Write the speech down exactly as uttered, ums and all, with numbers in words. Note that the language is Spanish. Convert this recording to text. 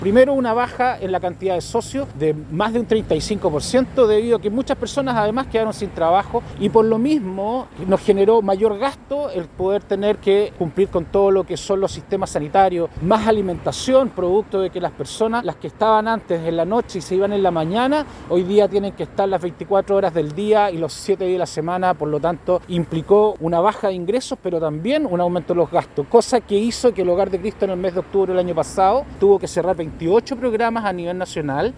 Primero, una baja en la cantidad de socios de más de un treinta y cinco por ciento debido a que muchas personas además quedaron sin trabajo y por lo mismo nos generó mayor gasto el poder tener que cumplir con todo lo que son los sistemas sanitarios, más alimentación, producto de que las personas, las que estaban antes en la noche y se iban en la mañana, hoy día tienen que estar las veinticuatro horas del día y los siete días de la semana, por lo tanto implicó una baja de ingresos, pero también un aumento de los gastos, cosa que hizo que el Hogar de Cristo en el mes de octubre del año pasado tuvo que cerrar veintiocho programas a nivel nacional